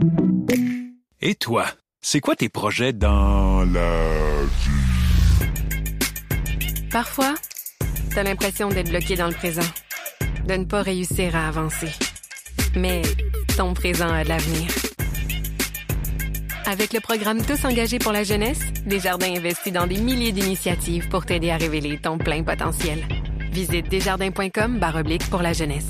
Et toi, c'est quoi tes projets dans la vie? Parfois, t'as l'impression d'être bloqué dans le présent, de ne pas réussir à avancer. Mais ton présent a de l'avenir. Avec le programme Tous engagés pour la jeunesse, Desjardins investit dans des milliers d'initiatives pour t'aider à révéler ton plein potentiel. Visite desjardins.com/pour la jeunesse.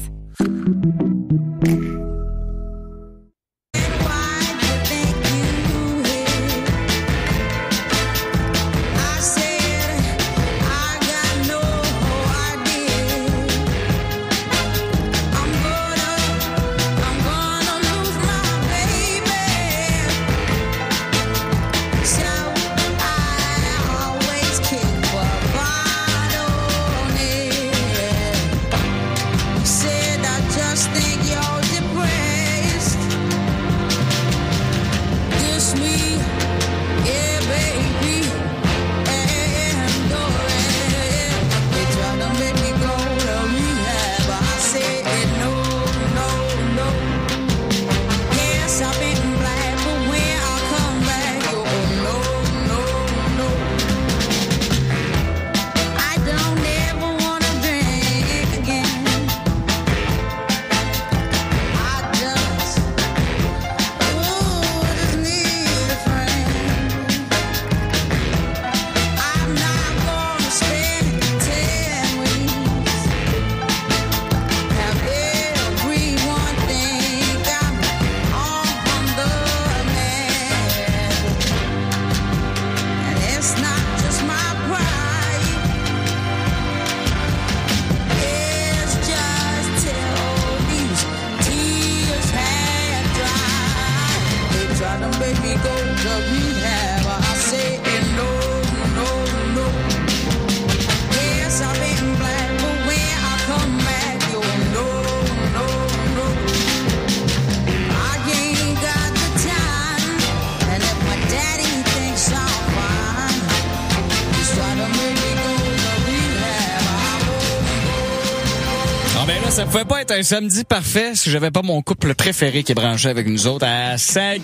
Ça pouvait pas être un samedi parfait si j'avais pas mon couple préféré qui est branché avec nous autres à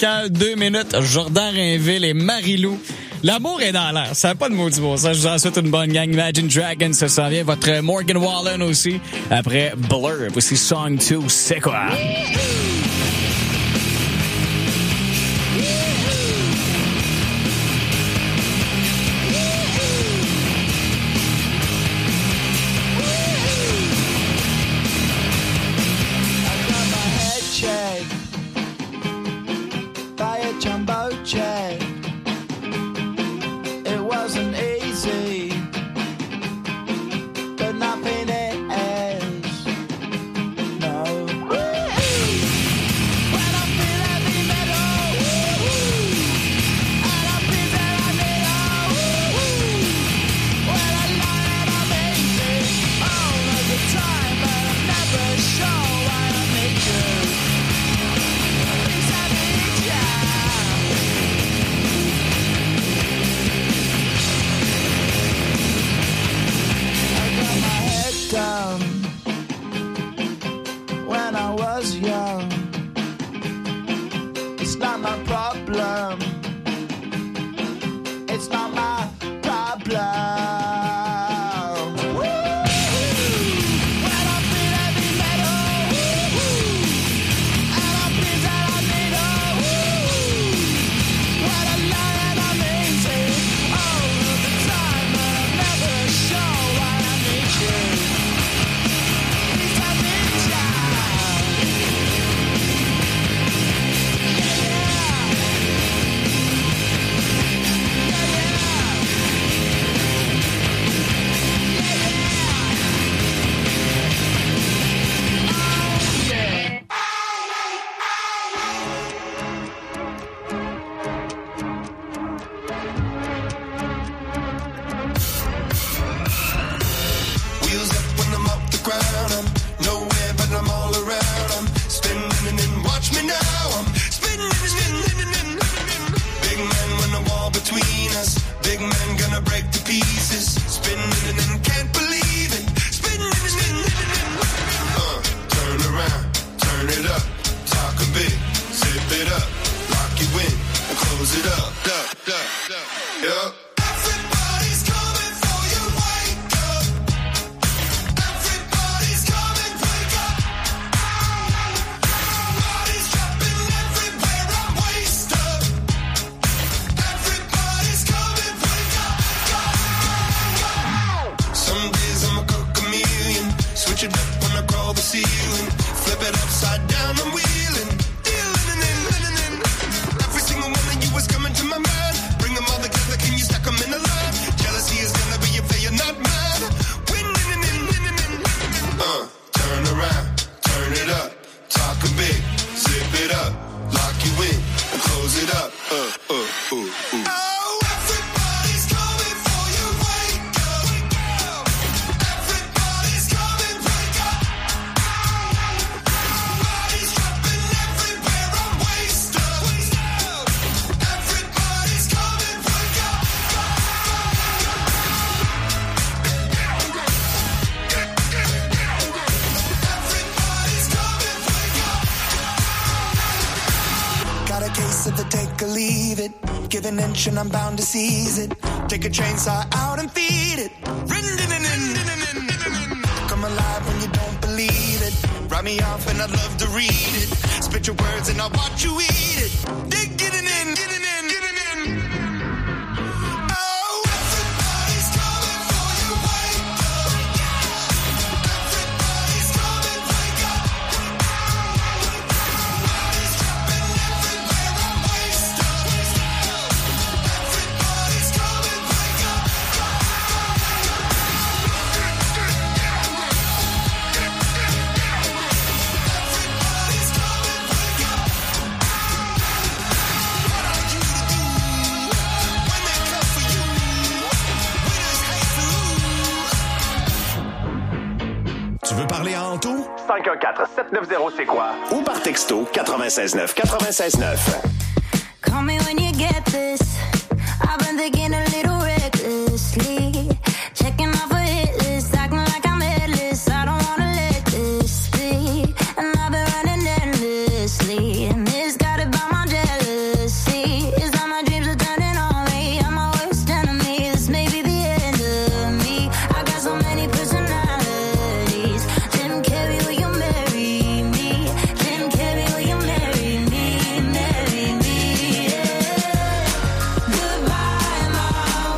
5h02, Jordan Rainville et Marie-Lou. L'amour est dans l'air. Ça n'a pas de maudit bon sens. Je vous en souhaite une bonne gang. Imagine Dragons, ça s'en vient. Votre Morgan Wallen aussi. Après Blur. Voici Song 2. C'est quoi? Take or leave it. Give an inch and I'm bound to seize it. Take a chainsaw out and feed it. Come alive when you don't believe it. Write me off and I'd love to read it. Spit your words and I'll watch you eat it. Dig getting in, getting in, getting in. Oh, everybody's coming for you. Wake up. Everybody's coming, wake up. Everybody's jumping everywhere. I'm wasted. Everybody's coming, wake up. Everybody's coming, wake up. What are you to do when they come for you? Winners hate to lose. Tu veux parler en tout? 514-790 c'est quoi? Ou par texto 96.9 96.9. Call me when you get this. I've been thinking a little recklessly. Checking off a hit list, acting like I'm headless. I don't wanna let this be. And I've been running endlessly. And this got it by my jealousy. Is that my dreams are turning on me? I'm my worst enemy. This may be the end of me. I got so many personalities. Jim Carrey, will you marry me? Jim Carrey, will you marry me? Marry me, yeah. Goodbye, my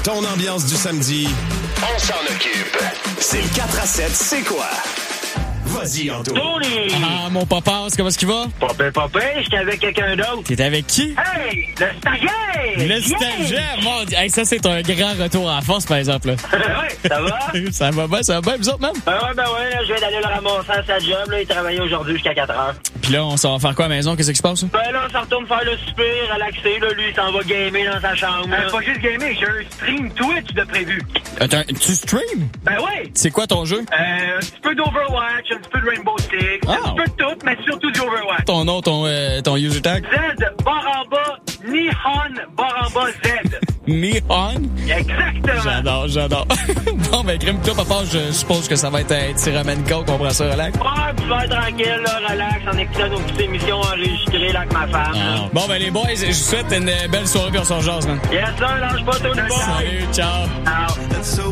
Ton ambiance du samedi, on s'en occupe. C'est le 4 à 7, c'est quoi? Vas-y, Anto. Tony! Ah, mon papa, comment est-ce qu'il va? Papa, j'étais avec quelqu'un d'autre. T'es avec qui? Hey, le stagiaire! Le stagiaire! Mon Dieu, hey, ça, c'est un grand retour en force, par exemple. Là. Ouais, ça va? ça va bien, vous autres, même? Ouais, là, je viens d'aller le ramasser à sa job, là, il travaillait aujourd'hui jusqu'à 4 heures. Puis là, on s'en va faire quoi à la maison? Qu'est-ce qui se passe? Ben là, on s'en retourne faire le souper, relaxer, là, lui, il s'en va gamer dans sa chambre. Pas juste gamer, j'ai un stream Twitch de prévu. Attends, tu stream? Ben ouais! C'est quoi ton jeu? Un petit peu d'Overwatch, un petit peu de Rainbow Six, un petit peu de tout, mais surtout du Overwatch. Ton nom, ton user tag? Z, barre en bas, Nihon, barre en bas, Z. Nihon? Exactement. J'adore. Bon, ben, crème, toi, papa, je suppose que ça va être un petit ramen coke, on prend ça relax. Ouais, puis faire tranquille, là, relax, en écoutant nos petites émissions enregistrées, là, avec ma femme. Ah. Bon, ben, les boys, je vous souhaite une belle soirée, puis on s'en jase, man. Yes, sir, lâche pas tout le monde. Salut, ciao. Ciao.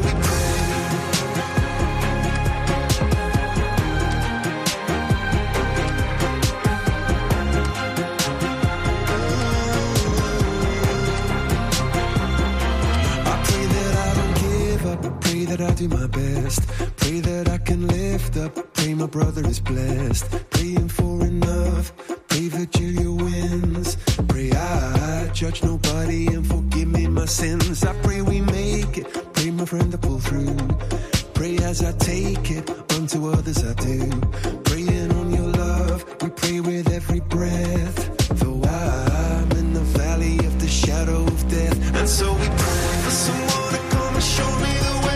That I do my best, pray that I can lift up, pray my brother is blessed, praying for enough, pray Virginia wins, pray I judge nobody and forgive me my sins, I pray we make it, pray my friend to pull through, pray as I take it, unto others I do, praying on your love, we pray with every breath, though I'm in the valley of the shadow of death, and so we pray for someone to come and show me the way.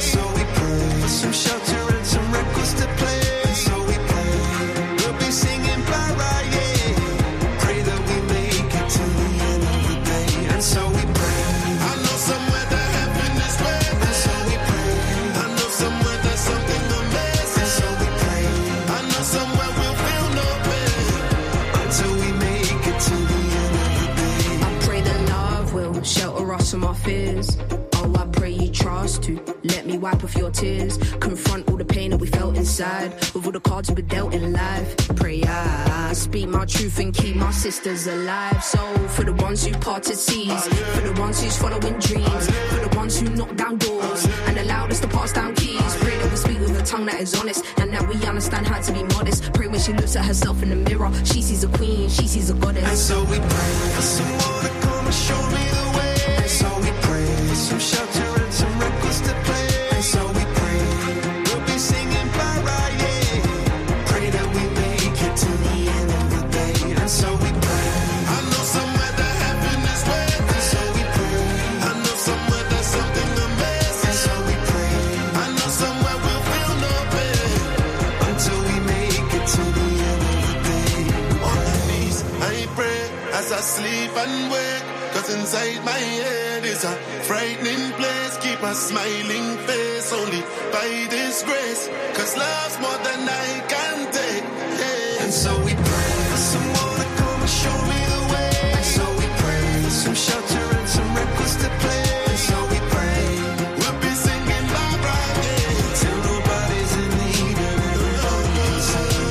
Some shelter and some records to play. So we pray, we'll be singing bye-bye, yeah. Pray that we make it to the end of the day. And so we pray, I know somewhere that heaven is waiting. And so we pray, I know somewhere there's something amazing. And so we pray, I know somewhere we'll feel no pain until we make it to the end of the day. I pray that love will shelter us from our fears. Oh, I pray you trust to let me wipe off your tears. Confront all the pain that we felt inside with all the cards we dealt in life. Pray I speak my truth and keep my sisters alive. So for the ones who parted seas, for the ones who's following dreams, for the ones who knock down doors and allowed us to pass down keys. Pray that we speak with a tongue that is honest and that we understand how to be modest. Pray when she looks at herself in the mirror, she sees a queen, she sees a goddess. And so we pray for someone to come and show me the way. And so we pray for some shelter and some records to play. And so we pray, we'll be singing bye-bye, yeah. Pray that we make it to the end of the day. And so we pray, I know somewhere that heaven is waiting. And so we pray, I know somewhere there's something amazing. And so we pray, I know somewhere we'll feel no pain until we make it to the end of the day. On my knees, I pray as I sleep and wake. Cause inside my head is a frightening place. Keep a smiling face only by this grace. Cause love's more than I can take, yeah. And so we pray for someone to come and show me the way. And so we pray for some shelter and some records to play. And so we pray, we'll be singing bye-bye, yeah. Till nobody's in need and everyone can sing.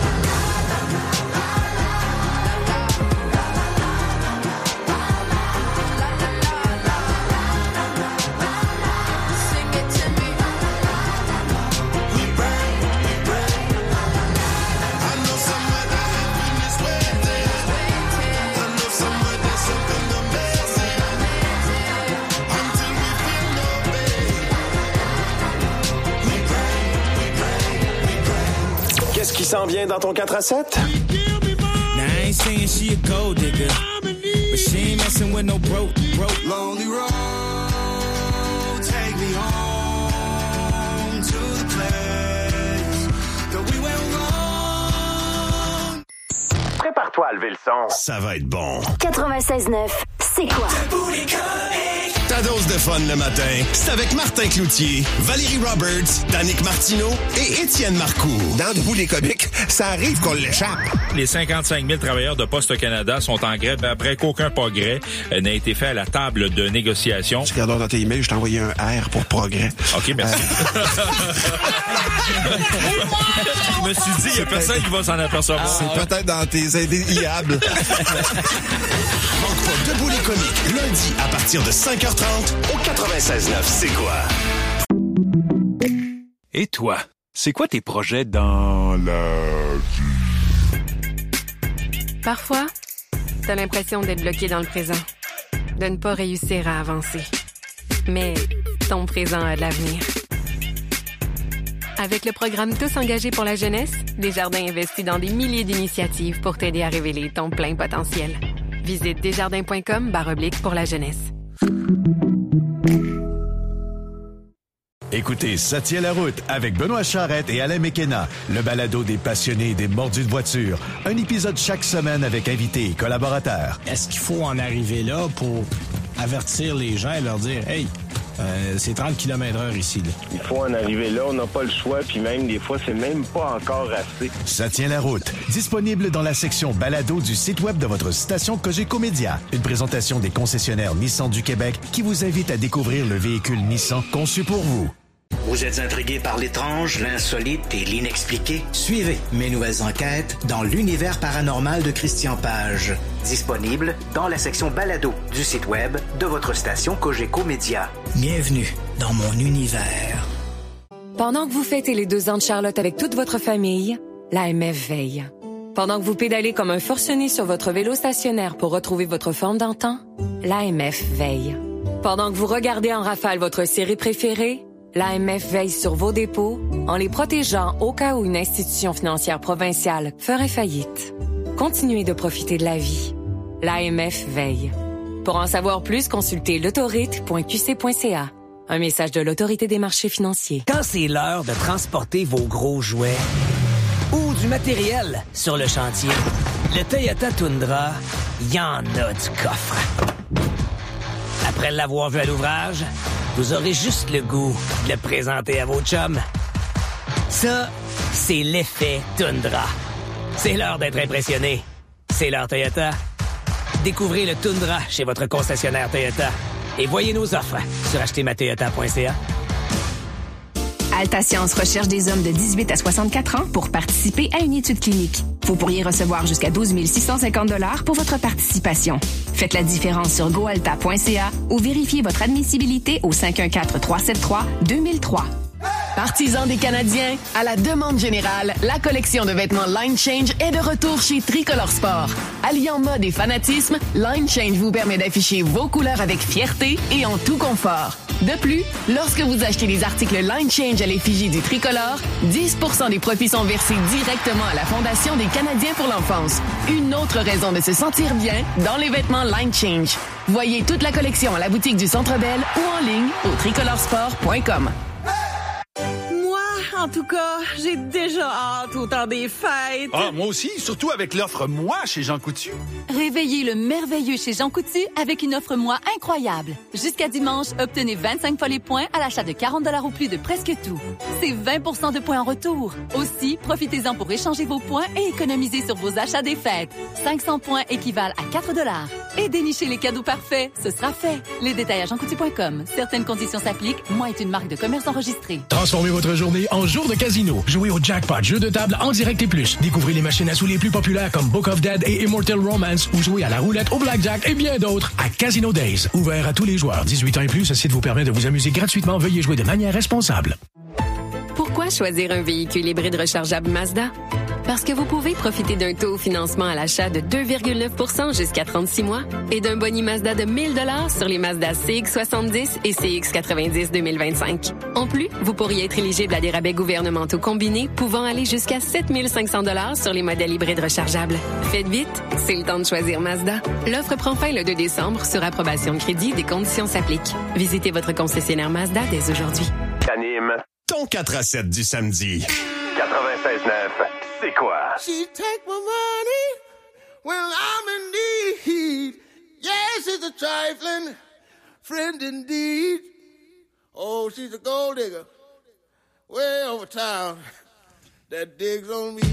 Qu'est-ce qui s'en vient dans ton 4 à 7? Now I ain't saying she a gold digger, but she ain't messing with no broke. Lonely road, take me home to the place that we went wrong. Prépare-toi à lever le son. Ça va être bon. 96.9, c'est quoi? Ta dose de fun le matin, c'est avec Martin Cloutier, Valérie Roberts, Danick Martineau et Étienne Marcoux. Dans Debout les comiques, ça arrive qu'on l'échappe. Les 55 000 travailleurs de Poste Canada sont en grève après qu'aucun progrès n'a été fait à la table de négociation. Tu regardes dans tes emails, je t'ai envoyé un R pour progrès. OK, merci. Je me suis dit, il n'y a personne qui va s'en apercevoir. C'est peut-être dans tes indéliables. Manque pas Debout les comiques, lundi à partir de 5h30 Au 96.9, c'est quoi? Et toi, c'est quoi tes projets dans la vie? Parfois, t'as l'impression d'être bloqué dans le présent, de ne pas réussir à avancer. Mais ton présent a de l'avenir. Avec le programme Tous engagés pour la jeunesse, Desjardins investit dans des milliers d'initiatives pour t'aider à révéler ton plein potentiel. Visite desjardins.com/pour la jeunesse. Écoutez, ça tient la route avec Benoît Charrette et Alain Mekena, le balado des passionnés des mordus de voiture. Un épisode chaque semaine avec invités et collaborateurs. Est-ce qu'il faut en arriver là pour avertir les gens et leur dire « Hey, c'est 30 km/h ici. » là. Il faut en arriver là, on n'a pas le choix, puis même des fois, c'est même pas encore assez. Ça tient la route. Disponible dans la section balado du site web de votre station Cogeco Média. Une présentation des concessionnaires Nissan du Québec qui vous invite à découvrir le véhicule Nissan conçu pour vous. Vous êtes intrigué par l'étrange, l'insolite et l'inexpliqué? Suivez mes nouvelles enquêtes dans l'univers paranormal de Christian Page. Disponible dans la section balado du site web de votre station Cogeco Média. Bienvenue dans mon univers. Pendant que vous fêtez les 2 ans de Charlotte avec toute votre famille, l'AMF veille. Pendant que vous pédalez comme un forcené sur votre vélo stationnaire pour retrouver votre forme d'antan, l'AMF veille. Pendant que vous regardez en rafale votre série préférée, l'AMF veille sur vos dépôts en les protégeant au cas où une institution financière provinciale ferait faillite. Continuez de profiter de la vie. L'AMF veille. Pour en savoir plus, consultez l'autorite.qc.ca. Un message de l'Autorité des marchés financiers. Quand c'est l'heure de transporter vos gros jouets ou du matériel sur le chantier, le Toyota Tundra, il y en a du coffre. Après l'avoir vu à l'ouvrage, vous aurez juste le goût de le présenter à vos chums. Ça, c'est l'effet Tundra. C'est l'heure d'être impressionné. C'est l'heure Toyota. Découvrez le Tundra chez votre concessionnaire Toyota. Et voyez nos offres sur achetermatoyota.ca. Altascience recherche des hommes de 18 à 64 ans pour participer à une étude clinique. Vous pourriez recevoir jusqu'à 12 650 $ pour votre participation. Faites la différence sur goalta.ca ou vérifiez votre admissibilité au 514-373-2003. Partisans des Canadiens, à la demande générale, la collection de vêtements Line Change est de retour chez Tricolor Sport. Alliant mode et fanatisme, Line Change vous permet d'afficher vos couleurs avec fierté et en tout confort. De plus, lorsque vous achetez des articles Line Change à l'effigie du Tricolore, 10% des profits sont versés directement à la Fondation des Canadiens pour l'enfance. Une autre raison de se sentir bien dans les vêtements Line Change. Voyez toute la collection à la boutique du Centre Bell ou en ligne au tricoloresport.com. En tout cas, j'ai déjà hâte au temps des fêtes. Ah, moi aussi, surtout avec l'offre Moi chez Jean Coutu. Réveillez le merveilleux chez Jean Coutu avec une offre Moi incroyable. Jusqu'à dimanche, obtenez 25 fois les points à l'achat de 40 $ ou plus de presque tout. C'est 20 % de points en retour. Aussi, profitez-en pour échanger vos points et économiser sur vos achats des fêtes. 500 points équivalent à 4 $. Et dénichez les cadeaux parfaits, ce sera fait. Les détails à jeancoutu.com. Certaines conditions s'appliquent. Moi est une marque de commerce enregistrée. Transformez votre journée en jour de casino. Jouez au jackpot, jeu de table en direct et plus. Découvrez les machines à sous les plus populaires comme Book of Dead et Immortal Romance ou jouez à la roulette, au blackjack et bien d'autres à Casino Days. Ouvert à tous les joueurs. 18 ans et plus, ce site vous permet de vous amuser gratuitement. Veuillez jouer de manière responsable. Pourquoi choisir un véhicule hybride rechargeable Mazda? Parce que vous pouvez profiter d'un taux au financement à l'achat de 2,9 % jusqu'à 36 mois et d'un boni Mazda de 1 000 $ sur les Mazda CX-70 et CX-90 2025. En plus, vous pourriez être éligible à des rabais gouvernementaux combinés pouvant aller jusqu'à 7 500 $ sur les modèles hybrides rechargeables. Faites vite, c'est le temps de choisir Mazda. L'offre prend fin le 2 décembre sur approbation de crédit. Des conditions s'appliquent. Visitez votre concessionnaire Mazda dès aujourd'hui. Anime ton 4 à 7 du samedi. 96.9, c'est quoi? She take my money when I'm in need. Yes, it's a trifling friend indeed. Oh, she's a gold digger. way over town that digs on me.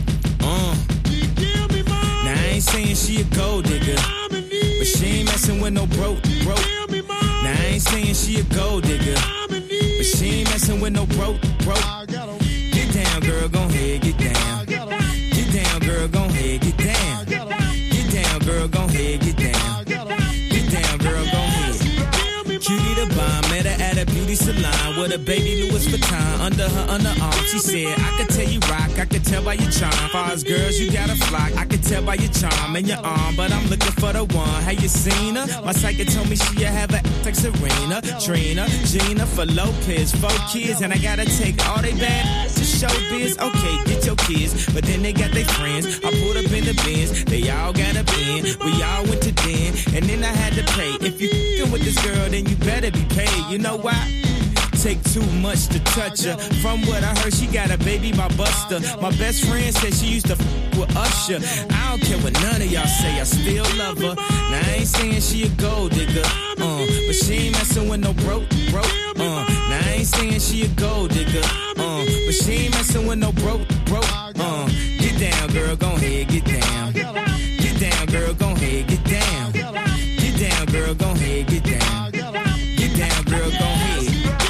Now I ain't saying she a gold digger, but she ain't messing with no broke. Now I ain't saying she a gold digger, but she ain't messing with no broke. Get down, girl, gon' head, get down. Get down, girl, gon' head, get down. Get down, girl, gon' head, get down. Get down, girl, gon' head. Cutie the bomb, met her at a beauty salon with a baby Louis Vuitton under her underarm. She said, I could tell you rock, I could tell by your charm. Far as girls, you got a flock. I could tell by your charm and your arm, but I'm looking for the one. Have you seen her? My psychic told me she'll have a like Serena, Trina, Gina for Lopez, 4 kids, and I gotta take all they bad to showbiz. Okay, get your kids, but then they got their friends. I pulled up in the Benz, they all got a bin. We all went to den, and then I had to pay. If you f***ing with this girl, then you better be paid. You know why? Take too much to touch her. From what I heard, she got a baby by Buster. My best friend said she used to f*** with Usher. I don't care what none of y'all say, I still love her. Now I ain't saying she a gold digger, but she ain't messing with no broke. Now I ain't saying she a gold digger, but she ain't messing with no broke. Get down, girl, gon' head, get down. Get down, girl, gon' head, get down. Get down, girl, gon' head, get down. Get down, girl, gon' head.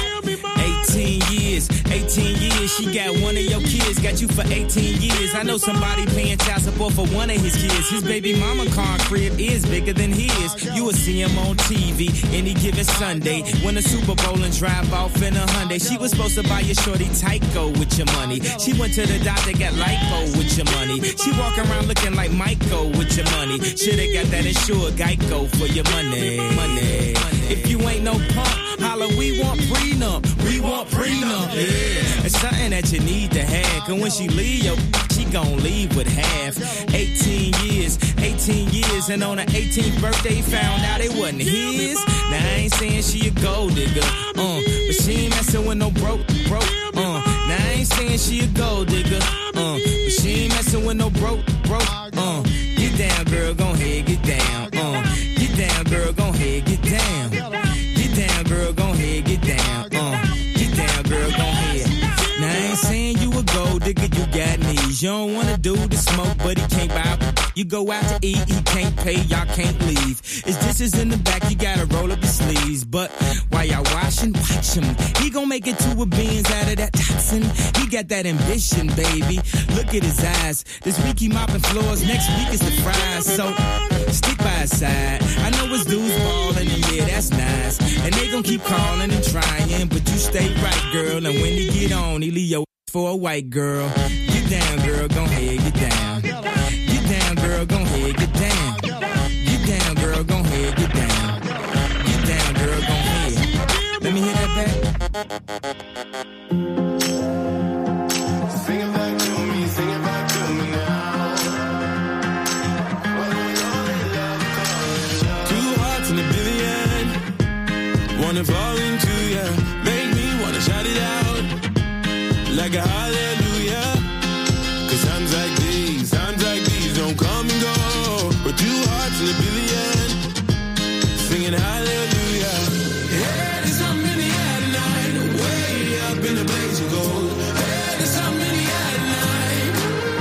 18 years, she got one of your kids, got you for 18 years. I know somebody paying child support for one of his kids. His baby mama car crib is bigger than his. You will see him on TV any given Sunday. Win a Super Bowl and drive off in a Hyundai. She was supposed to buy your shorty Tyco with your money. She went to the doctor, got lipo with your money. She walk around looking like Michael with your money. Shoulda got that insured Geico for your money. If you ain't no punk, holla, we want prenup. We want prenup, yeah. It's something that you need to have. Cause when she leave, she gon' leave with half. 18 years, and on her 18th birthday, found out it wasn't his. Now I ain't saying she a gold digger, but she ain't messing with no broke. Now I ain't saying she a gold digger, but she ain't messing with no broke. Get down, girl, gon' head, get down. Get down, girl, gon' head, get down. Get down, girl, gon' head, get down. Get down, girl, gon' head. Now I ain't saying you a gold digger, you got knees. You don't wanna do the smoke, but he can't buy. You go out to eat, he can't pay, y'all can't leave. His dishes in the back, you gotta roll up your sleeves. But while y'all washing, watch him. He gon' make it to a beans out of that toxin. He got that ambition, baby. Look at his eyes. This week he mopping floors, next week is the fries. So stick by his side. I know his dudes ballin', and yeah, that's nice. And they gon' keep calling and trying, but you stay right, girl. And when he get on, he leave your for a white girl. Get down, girl, gon' head, get down. Get down, girl, gon' head, get down. Get down, girl, gon' head, get down. Get down, girl, gon' head. Let me hear that back. Sing it back to me now. Two hearts in a billion, wanna fall into ya, make me wanna shout it out like a hallelujah. Cause times like these don't come and go. But two hearts in a billion, singing hallelujah. Yeah, there's something in the air tonight, way up in the blaze of gold. Yeah, there's something in the air tonight.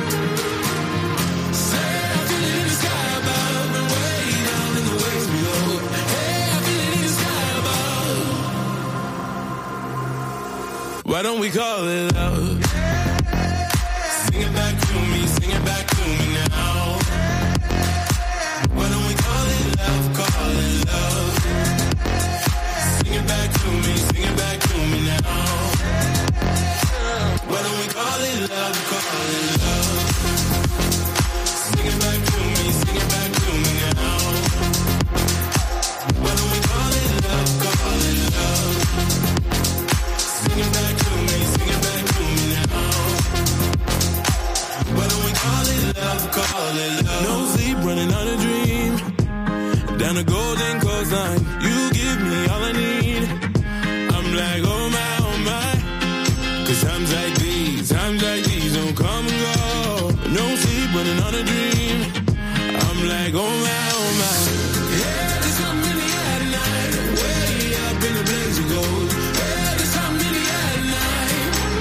Say I feel it in the sky above, and way down in the waves below. Hey, I feel it in the sky above. Why don't we call it love? Sing it back to me, sing it back to me now. Why don't we call it love, call it love? Sing it back to me, sing it back to me now. Why don't we call it love, call it love? Sing it back to me, sing it back to me now. Why don't we call it love, call it love? Sing it back to me, sing it back to me now. Why don't we call it love, call it love? No sleep, running on a dream. Down the golden coastline, you give me all I need. I'm like, oh my. Cause times like these don't come and go. No sleep, running on a dream. I'm like, oh my. Yeah, there's something in the air tonight, way up in the blaze of gold. Yeah, there's something in the air tonight.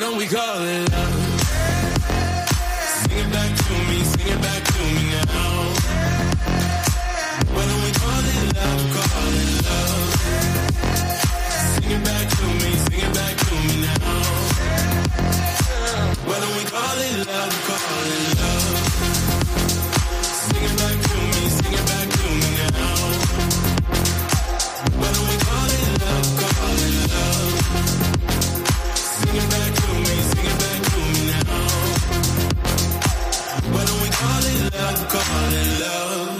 don't we call it love? Sing it back to me, sing it back to me now. Why don't we call it love, call it love? Sing it back to me, sing it back to me now. Why don't we call it love, call it love? Sing it back to me, sing it back to me now. Why don't we call it love, call it love? Sing it back to me, sing it back to me now. Why don't we call it love, call it love?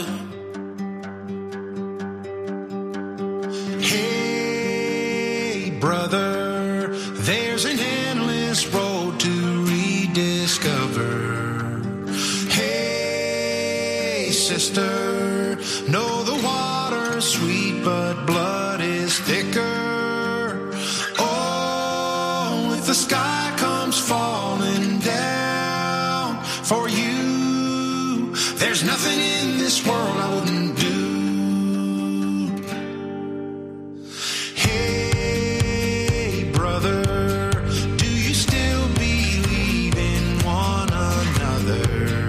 Hey, brother, there's an endless road to rediscover. Hey, sister, know the water's sweet, but blood is thicker. Oh, if the sky comes falling down for you, there's nothing in this world I wouldn't do. Hey, brother, do you still believe in one another?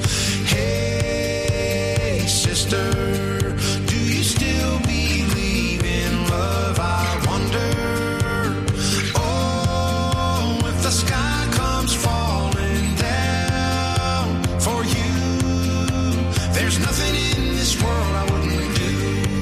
Hey, sister, do you still believe in love? I wonder. Oh, if the sky comes falling down for you, there's nothing in this world I wouldn't do.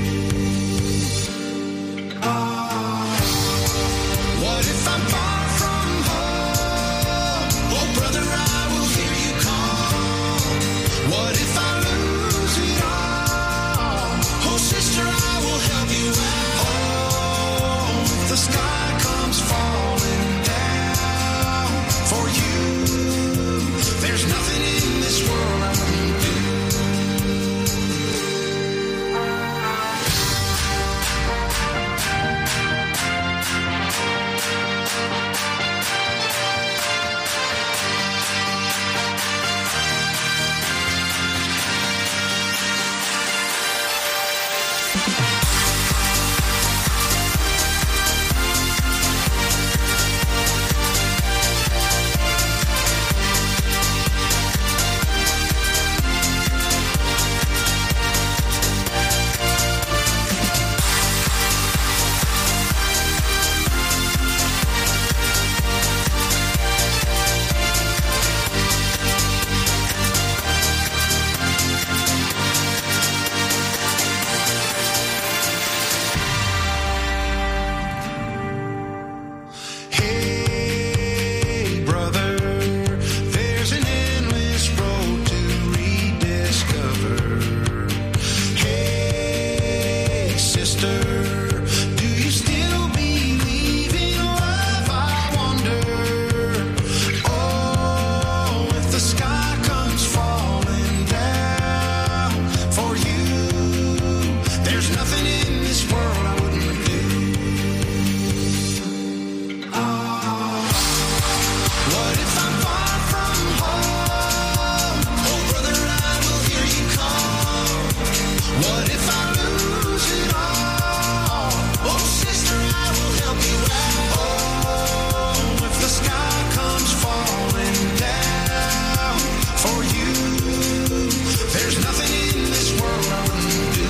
What if I'm far from home? Oh, brother, I will hear you call. What if I lose it all? Oh, sister, I will help you out. Oh, if the sky comes falling down for you, there's nothing in this world I wouldn't do. Hey, brother, there's an endless road to rediscover. Hey, sister, do you still believe in love? I wonder. Oh, if the sky comes falling down for you, there's nothing in this world I wouldn't do. What if I'm far from home? Oh, brother, I will hear you call. What if I lose it all? Oh, sister, I will help you out. Oh, if the sky comes falling down for you, there's nothing in this world I wouldn't do.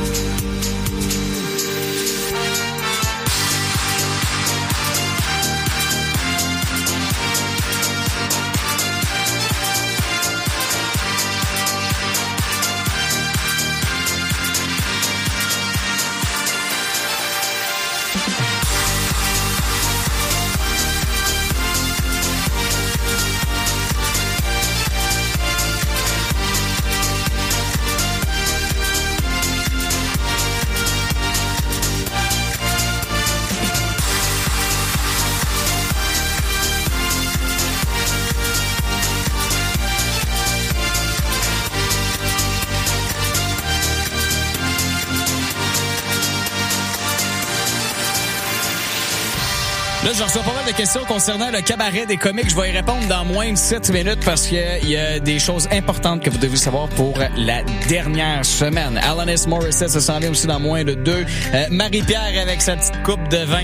Là, je reçois pas mal de questions concernant le cabaret des comiques. Je vais y répondre dans moins de 7 minutes parce qu'il y a des choses importantes que vous devez savoir pour la dernière semaine. Alanis Morissette se s'en vient aussi dans moins de 2. Marie-Pierre avec sa petite coupe de vin.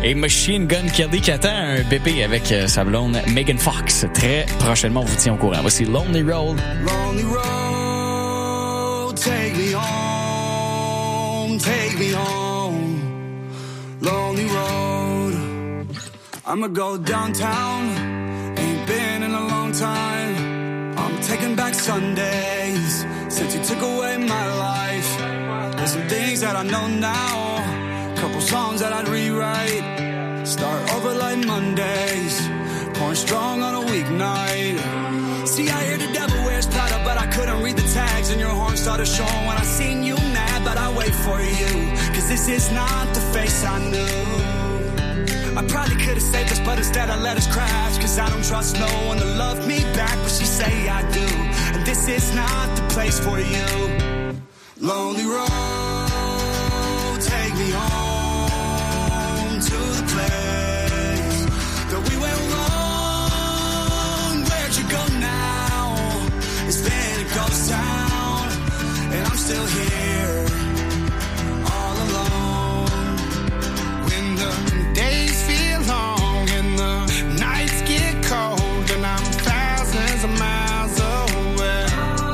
Et Machine Gun Kelly qui attend un bébé avec sa blonde Megan Fox. Très prochainement, on vous tient au courant. Voici Lonely Road. Lonely road, take me home, take me home. Lonely road, I'ma go downtown, ain't been in a long time. I'm taking back Sundays, since you took away my life. There's some things that I know now, couple songs that I'd rewrite. Start over like Mondays, pouring strong on a weeknight. See, I hear the devil wears Prada, but I couldn't read the tags, and your horn started showing when I seen you mad, but I wait for you, cause this is not the face I knew. I probably could've saved us, but instead I let us crash, cause I don't trust no one to love me back, but she say I do, and this is not the place for you. Lonely road, take me home to the place that we went wrong. Where'd you go now? It's been a ghost town, and I'm still here, all alone. When the days feel long and the nights get cold, and I'm thousands of miles away,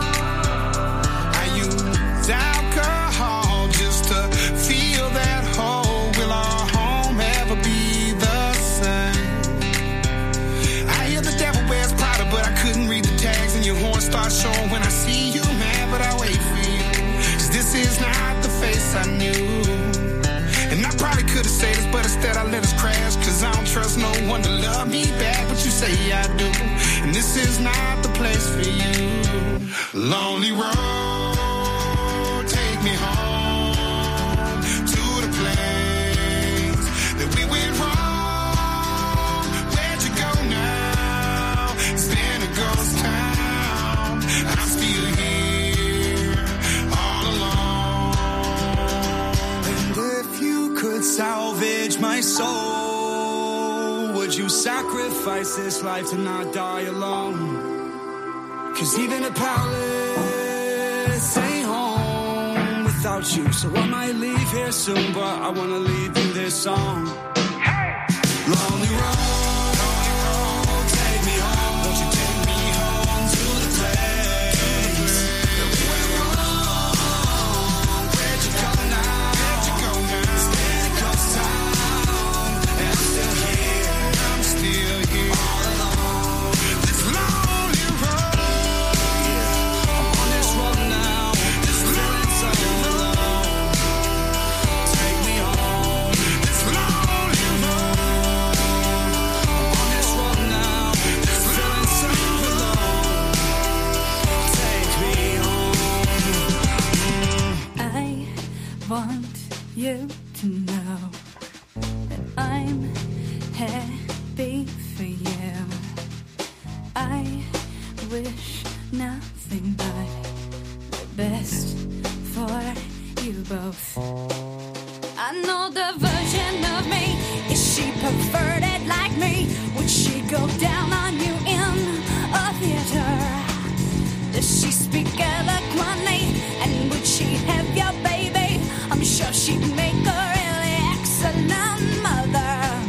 I use alcohol just to feel that hole. Will our home ever be the same? I hear the devil wears Prada, but I couldn't read the tags, and your horn starts showing when I see you mad, but I wait for you, cause this is not the face I knew. And I probably could've said this, but instead I let us crash, cause I don't trust no one to love me back, but you say I do, and this is not the place for you. Lonely road, take me home to the place that we went wrong. Where'd you go now? It's been a ghost town, I'm still here, all alone. And if you could salvage my soul, would you sacrifice this life to not die alone? Cause even a palace ain't home without you, so I might leave here soon, but I wanna leave you this song. Lonely road, take me home, won't you take me home to the place that we went wrong? Where'd you go now? It's been a ghost town, and I'm still here, all alone. This lonely road, I'm on this road now, this feeling so alone. Take me home, this lonely road, I'm on this road now, this feeling so alone. Take me home. I want you to know that I'm happy for you. I wish nothing but the best for you both. I know the version of me. Is she perverted like me? Would she go down on you in a theater? Does she speak eloquently? And would she have your baby? I'm sure she'd make a really excellent mother.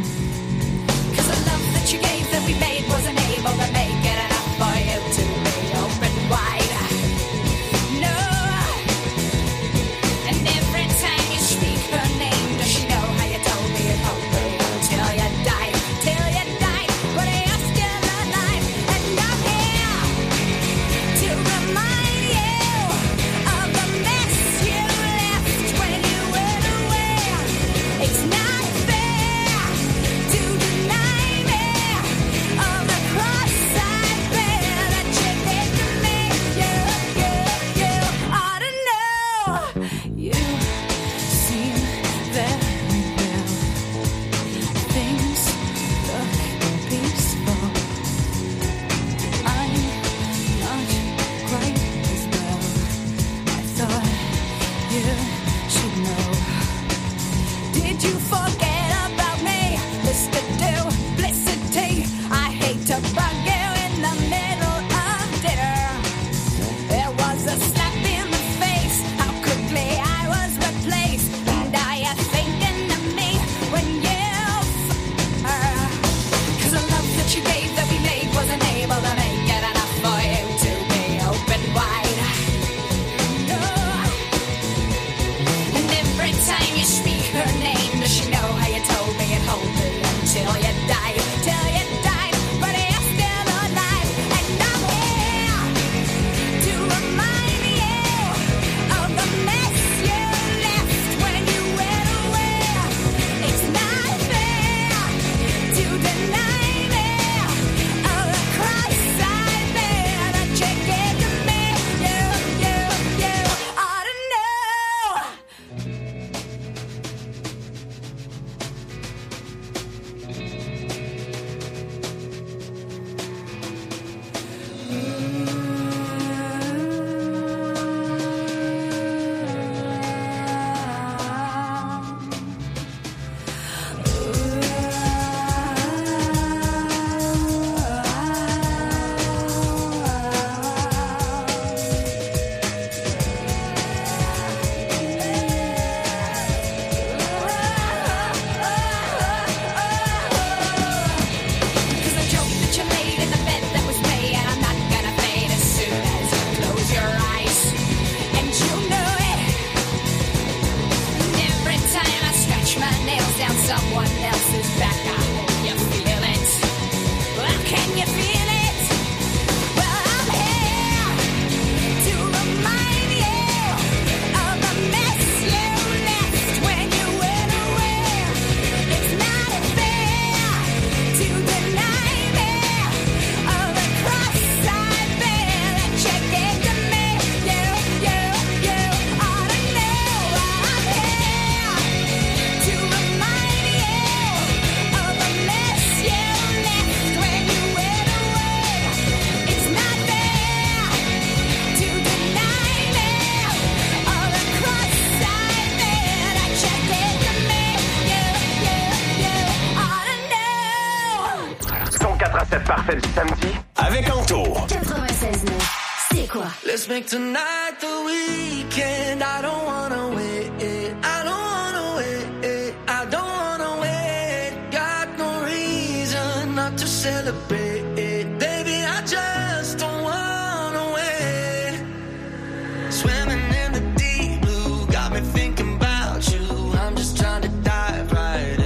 recette parfaite du samedi avec Anto. 96.9, c'est quoi? Let's make tonight the weekend. I don't wanna wait. I don't wanna wait. I don't wanna wait. Got no reason not to celebrate. Baby, I just don't wanna wait. Swimming in the deep blue, got me thinking about you. I'm just trying to dive right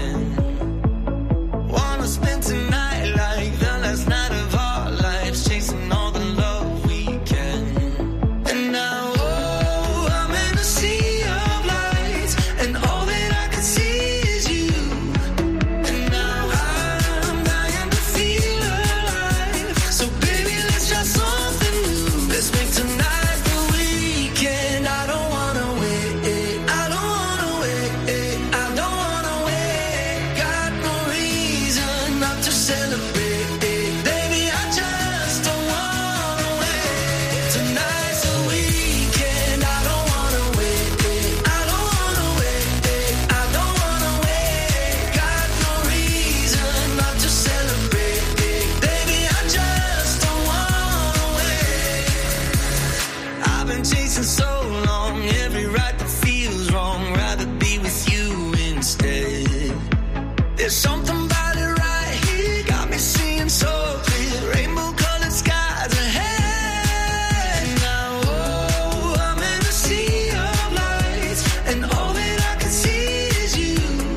in. Wanna spend tonight like the last night of our lives, chasing all the love we can. And now, oh, I'm in a sea of lights, and all that I can see is you. And now I'm dying to feel alive. So baby, let's try something new. Let's make tonight the weekend. I don't wanna wait. I don't wanna wait. I don't wanna wait. Got no reason not to celebrate. Baby, I just don't wanna wait. Tonight's the weekend. I don't wanna wait. I don't wanna wait. I don't wanna wait. Got no reason not to celebrate. Baby, I just don't wanna wait. I've been chasing so long, every right that feels wrong. Rather be with you instead. There's something about it right here, got me seeing so clear. Rainbow-colored skies ahead. Now, oh, I'm in a sea of lights, and all that I can see is you.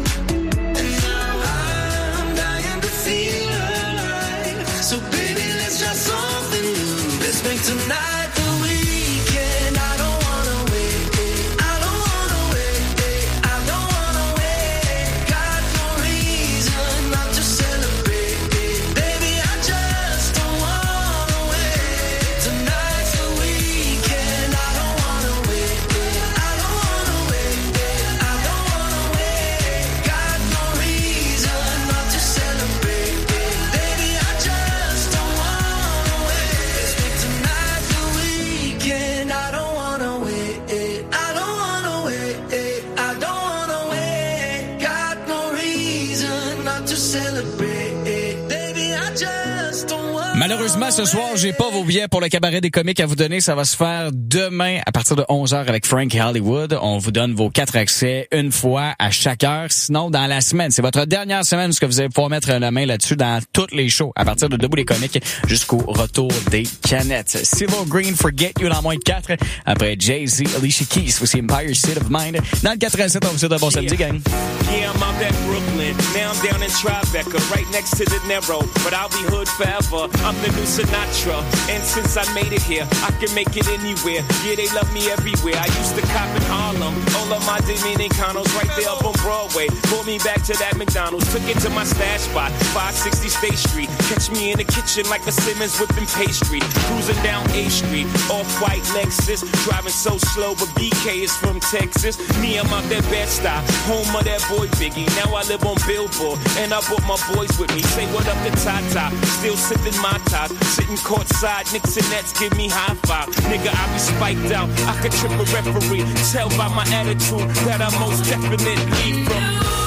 And now I'm dying to feel alive. So baby, let's try something new. Let's make tonight the weekend. I don't wanna wait. I don't wanna wait. I don't wanna wait. Got no reason not to celebrate. Baby, I just don't wanna wait. Tonight's the weekend. I don't wanna wait. I don't wanna wait. I don't wanna wait. Got no reason not to celebrate. Baby, I just don't wanna wait. Let's make tonight the weekend. I don't wanna wait. I don't wanna wait. I don't wanna wait. Got no reason not to celebrate. Baby, I just don't wanna. Malheureusement, ce soir, j'ai pas vos billets pour le cabaret des comiques à vous donner. Ça va se faire demain à partir de 11h avec Frank et Hollywood. On vous donne vos 4 accès une fois à chaque heure. Sinon, dans la semaine, c'est votre dernière semaine où vous allez pouvoir mettre la main là-dessus dans toutes les shows à partir de Debout les comiques jusqu'au retour des canettes. CeeLo Green, Forget You dans moins de 4. Après Jay-Z, Alicia Keys, aussi Empire State of Mind. Dans le 87, on vous souhaite un bon samedi, gang. Yeah, I'm out at Brooklyn. Now I'm down in Tribeca, right next to the Narrow. But I'll be hood forever. I'm the new Sinatra. And since I made it here, I can make it anywhere. Yeah, they love me everywhere. I used to cop in Harlem. All of my Dominicanos right there up on Broadway. Pulled me back to that McDonald's. Took it to my stash spot, 560 State Street. Catch me in the kitchen like a Simmons whipping pastry. Cruising down A Street, off-white Lexus. Driving so slow, but BK is from Texas. Me, I'm out that Bed-Stuy, home of that boy Biggie. Now I live on Billboard, and I brought my boys with me. Say what up to Tata, still sipping my top. Sitting courtside, Knicks and Nets give me high five. Nigga, I be spiked out, I could trip a referee. Tell by my attitude that I most definitely from.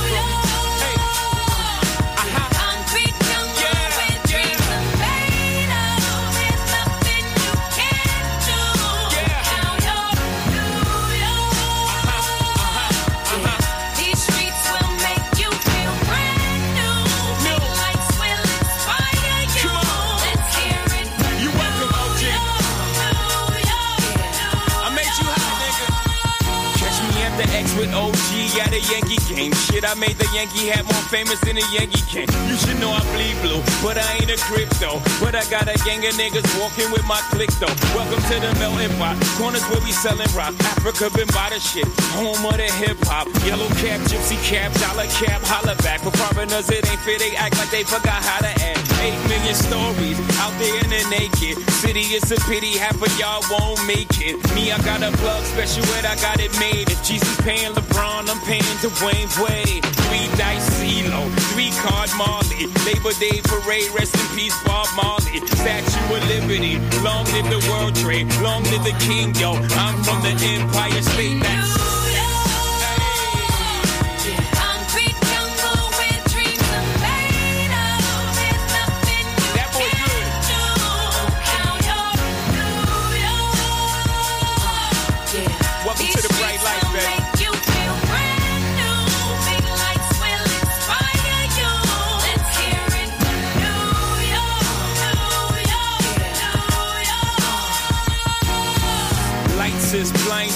With OG at a Yankee game. Shit, I made the Yankee hat more famous than a Yankee can. You should know I bleed blue, but I ain't a crypto. But I got a gang of niggas walking with my click though. Welcome to the melting pot. Corners where we selling rock. Africa been by the shit. Home of the hip hop. Yellow cap, gypsy cap, dollar cap, holla back. For foreigners, it ain't fair. They act like they forgot how to act. 8 million stories out there in the naked city. It's a pity half of y'all won't make it. Me, I got a plug special ed, I got it made. If Jesus paying LeBron, I'm paying Dwayne Wade. 3 dice CeeLo, 3 card Marley. Labor Day parade, rest in peace Bob Marley. Statue of Liberty, long live the World Trade, long live the King, yo. I'm from the Empire State. That's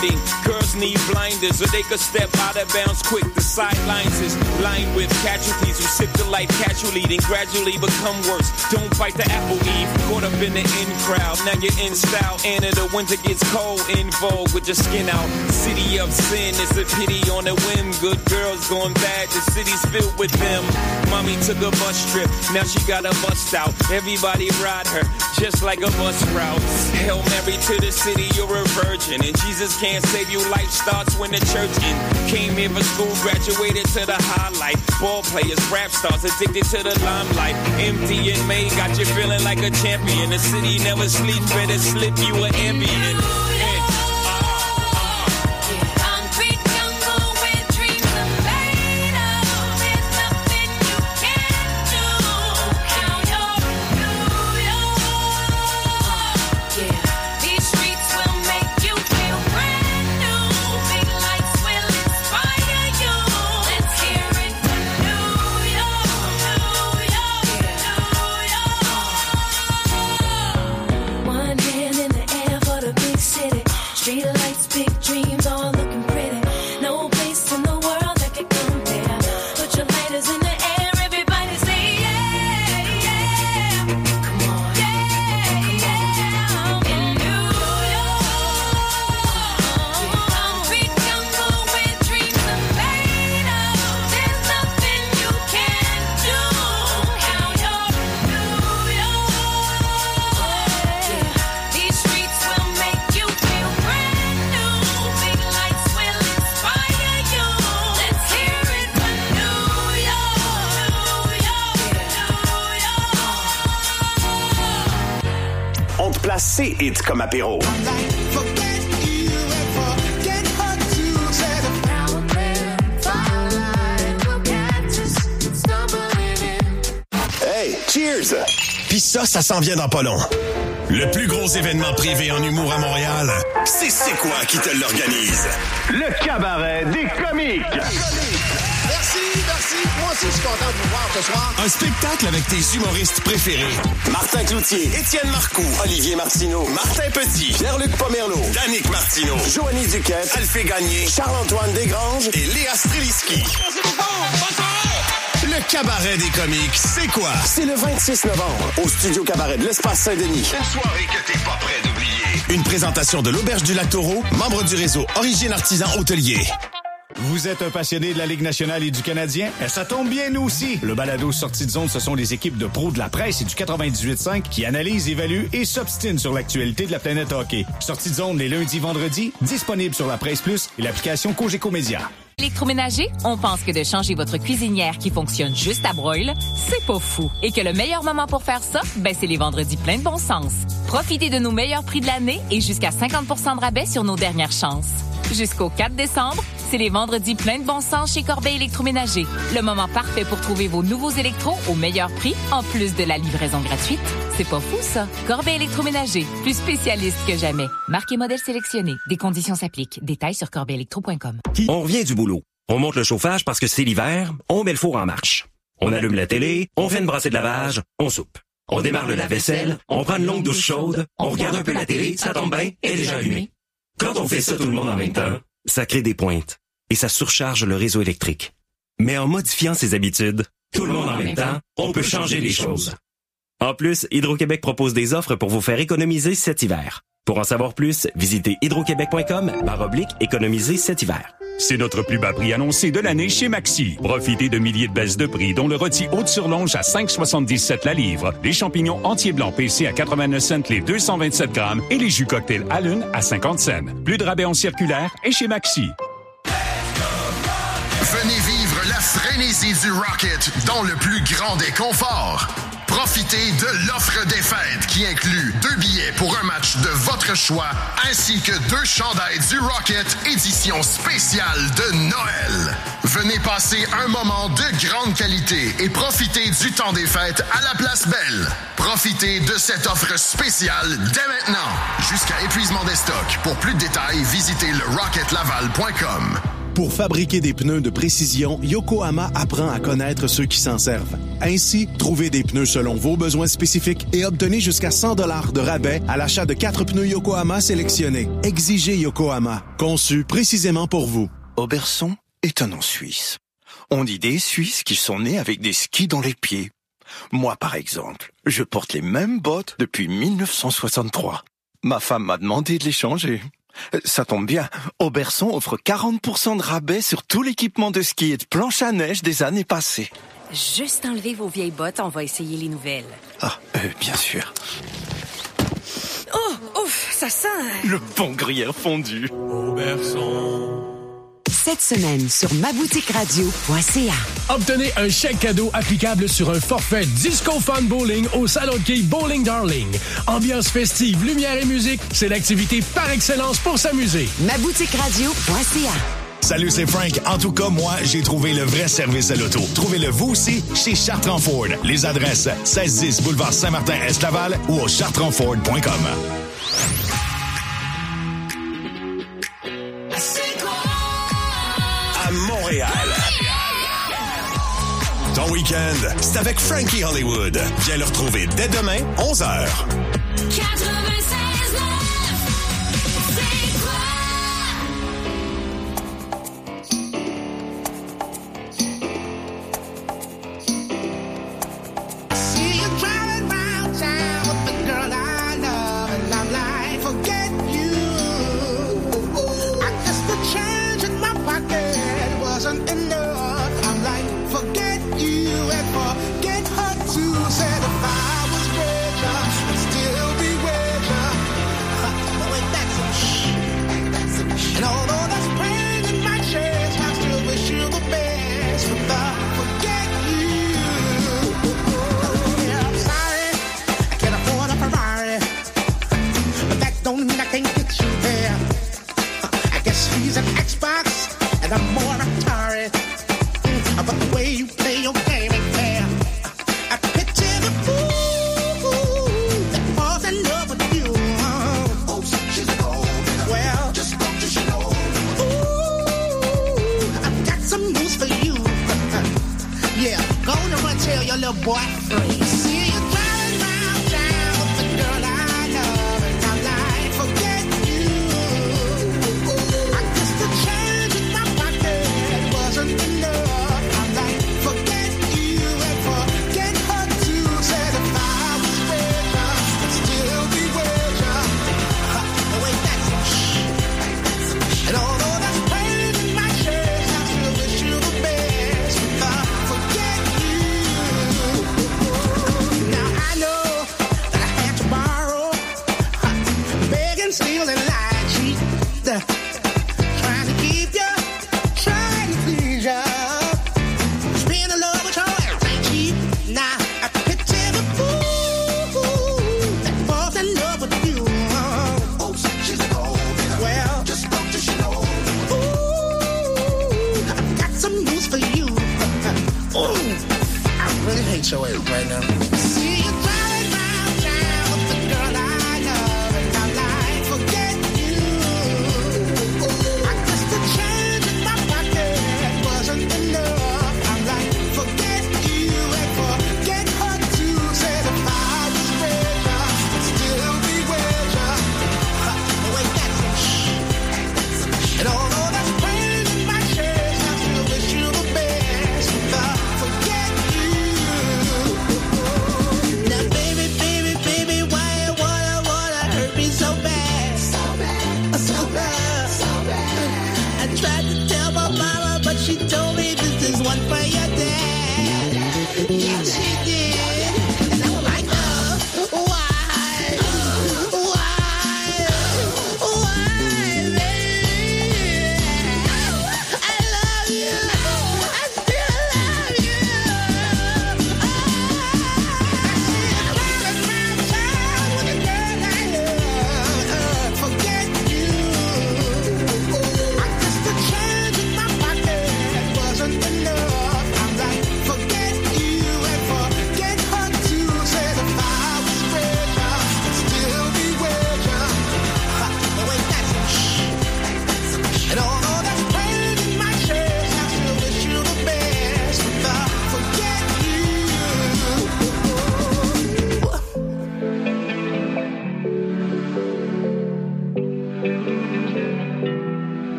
blinding. Girls need blinders or they could step out of bounds quick. The sidelines is lined with casualties who sip the life casually, then gradually become worse. Don't bite the apple, Eve. Caught up in the in crowd, now you're in style. And the winter gets cold, in vogue with your skin out. City of sin, it's a pity on a whim. Good girls going bad, the city's filled with them. Mommy took a bus trip, now she got a bust out. Everybody ride her, just like a bus route. Hail Mary to the city, you're a virgin. And Jesus can't save you, life starts when the church in. Came here for school, graduated to the highlight. Ball players, rap stars, addicted to the limelight. Empty and May got you feeling like a champion. The city never sleep, better slip you an ambient. C'est hit comme apéro. Hey, cheers! Pis ça s'en vient dans pas long. Le plus gros événement privé en humour à Montréal, c'est quoi qui te l'organise? Le cabaret des comiques! Merci. Moi aussi, je suis content de vous voir ce soir. Un spectacle avec tes humoristes préférés. Martin Cloutier, Étienne Marcoux, Olivier Martineau, Martin Petit, Pierre-Luc Pomerleau, Danick Martineau, Joanie Duquette, Alphée Gagné, Charles-Antoine Desgranges et Léa Streliski. Le cabaret des comiques, c'est quoi? C'est le 26 novembre, au Studio Cabaret de l'Espace Saint-Denis. Une soirée que t'es pas prêt d'oublier. Une présentation de l'Auberge du Lac-Taureau, membre du réseau Origine Artisan Hôtelier. Vous êtes un passionné de la Ligue nationale et du Canadien? Ça tombe bien, nous aussi! Le balado Sortie de zone, ce sont les équipes de pros de la presse et du 98.5 qui analysent, évaluent et s'obstinent sur l'actualité de la planète hockey. Sortie de zone les lundis, vendredis, disponible sur la Presse Plus et l'application Cogeco Média. Électroménager, on pense que de changer votre cuisinière qui fonctionne juste à broil, c'est pas fou. Et que le meilleur moment pour faire ça, c'est les vendredis pleins de bon sens. Profitez de nos meilleurs prix de l'année et jusqu'à 50% de rabais sur nos dernières chances. Jusqu'au 4 décembre, c'est les vendredis pleins de bon sens chez Corbeil Électroménager. Le moment parfait pour trouver vos nouveaux électros au meilleur prix, en plus de la livraison gratuite. C'est pas fou, ça? Corbeil Électroménager, plus spécialiste que jamais. Marque et modèle sélectionnés. Des conditions s'appliquent. Détails sur corbeillelectro.com. On revient du boulot. On monte le chauffage parce que c'est l'hiver. On met le four en marche. On allume la télé. On fait une brassée de lavage. On soupe. On démarre le lave-vaisselle. On prend une longue douche chaude. On regarde un peu la télé. Ça tombe bien. Elle est déjà allumée. Quand on fait ça tout le monde en même temps, ça crée des pointes et ça surcharge le réseau électrique. Mais en modifiant ses habitudes, tout le monde en même temps, on peut changer les choses. En plus, Hydro-Québec propose des offres pour vous faire économiser cet hiver. Pour en savoir plus, visitez hydroquebec.com/économiser cet hiver. C'est notre plus bas prix annoncé de l'année chez Maxi. Profitez de milliers de baisses de prix, dont le rôti Haute-sur-Longe à 5,77 la livre, les champignons entiers blancs PC à 89 cents les 227 grammes et les jus cocktail Allen à 50 cents. Plus de rabais en circulaire et chez Maxi. Venez vivre la frénésie du Rocket dans le plus grand des conforts. Profitez de l'offre des fêtes qui inclut 2 billets pour un match de votre choix ainsi que 2 chandails du Rocket édition spéciale de Noël. Venez passer un moment de grande qualité et profitez du temps des fêtes à la Place Belle. Profitez de cette offre spéciale dès maintenant jusqu'à épuisement des stocks. Pour plus de détails, visitez le rocketlaval.com. Pour fabriquer des pneus de précision, Yokohama apprend à connaître ceux qui s'en servent. Ainsi, trouvez des pneus selon vos besoins spécifiques et obtenez jusqu'à 100 $ de rabais à l'achat de 4 pneus Yokohama sélectionnés. Exigez Yokohama, conçu précisément pour vous. Oberson est un nom suisse. On dit des Suisses qui sont nés avec des skis dans les pieds. Moi, par exemple, je porte les mêmes bottes depuis 1963. Ma femme m'a demandé de les changer. Ça tombe bien, Oberson offre 40% de rabais sur tout l'équipement de ski et de planche à neige des années passées. Juste enlever vos vieilles bottes, on va essayer les nouvelles. Ah, bien sûr. Oh, ouf, ça sent... Le bon gruyère fondu. Oberson. Cette semaine sur maboutiqueradio.ca. Obtenez un chèque cadeau applicable sur un forfait Disco Fun Bowling au Salon de quilles Bowling Darling. Ambiance festive, lumière et musique, c'est l'activité par excellence pour s'amuser. maboutiqueradio.ca. Salut, c'est Frank. En tout cas, moi, j'ai trouvé le vrai service à l'auto. Trouvez-le vous aussi chez Chartrand Ford. Les adresses 1610 boulevard Saint-Martin-Est Laval ou au chartrandford.com. Montréal. Ton week-end, c'est avec Frankie Hollywood. Viens le retrouver dès demain, 11h. 96.9, c'est quoi? See you driving round town with the girl I love, and I'm like, forget you. I guess the change in my pocket wasn't enough. I'm like, forget you and forget her too. Said if I was richer, I'd still be richer. But wait, that's some shit. And although there's pain in my chest, I still wish you the best. Forget you. Yeah, I'm sorry, I can't afford a Ferrari, but that don't mean I can't get you there. I guess he's an Xbox and I'm more Atari. But the way you play your game ain't fair. I picture the fool that falls in love with you. Oh, she's cold. Well, just don't you know. Ooh, I've got some news for you. Yeah, go on and run tell your little boy free. See you driving round town with the girl I love, and I'm like, forget you. I guess the change in my pocket wasn't enough. I'm like, forget you and forget her too. Said if I was richer, I'd still be richer. Wait, that's some shit. And although there's pain in my chest, I still wish you the best. Forget you. Now I know that I had to borrow, begging, stealing, lying, cheat, trying to keep you, trying to please you. Spend a love with your ass ain't cheap. Now I picture the fool that falls in love with you. Oh, she's cold. Well, just don't you know. Ooh, I've got some news for you. Ooh, I really hate your ass right now. See you driving round town with the girl I love, and I'm like, forget you. I guess the change in my pocket wasn't enough. I'm like, forget you and forget her too. Said if I was richer, I'd still be richer. Wait, that's some shit. And although there's pain in my chest, I still wish you the best. Forget you.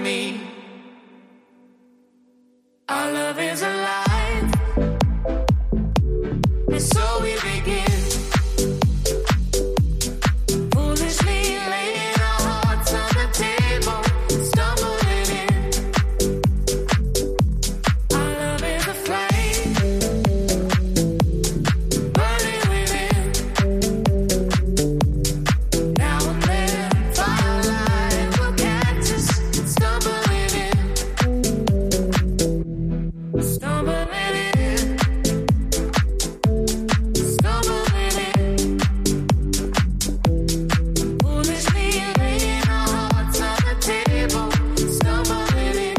me. Our love is alive, and so we begin. Foolishly laying our hearts on the table, stumbling in. Our love is a flame, burning within. Now and then, firelight will catch us, stumbling in. Stumbling in, stumbling in. Foolishly laying our hearts on the table, stumbling in.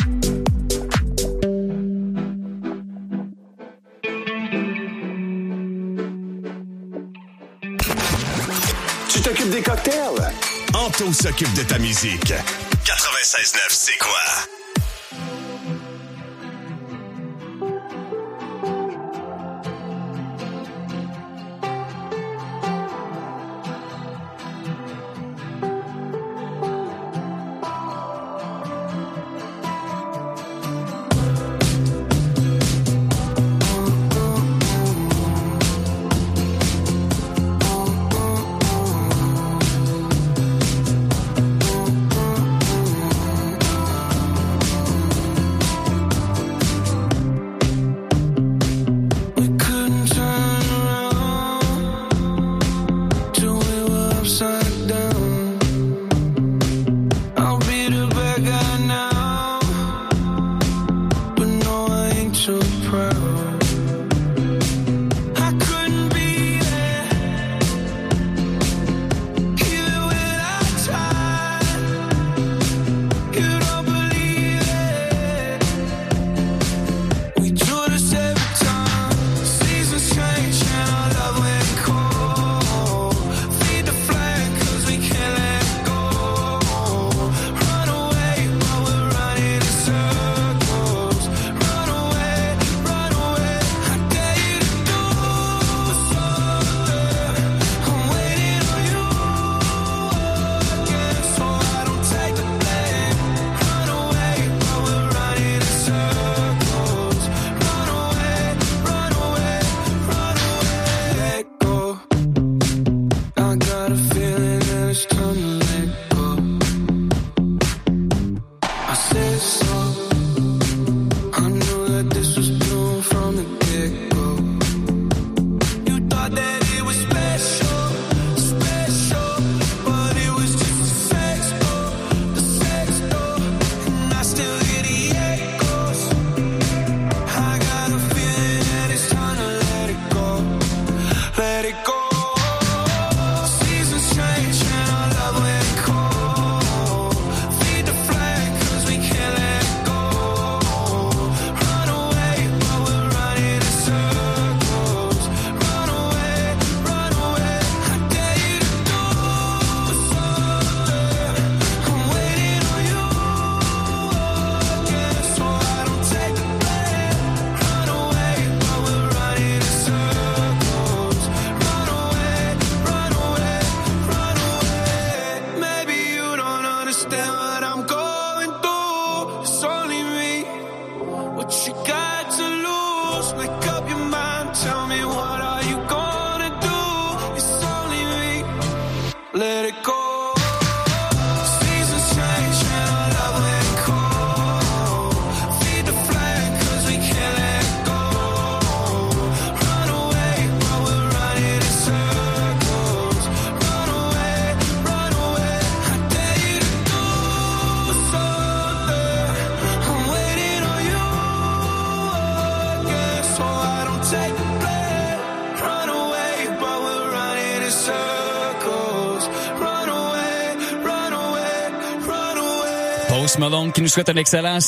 Tu t'occupes des cocktails? Anto s'occupe de ta musique. 96.9, c'est quoi? Post Malone qui nous souhaite un excellent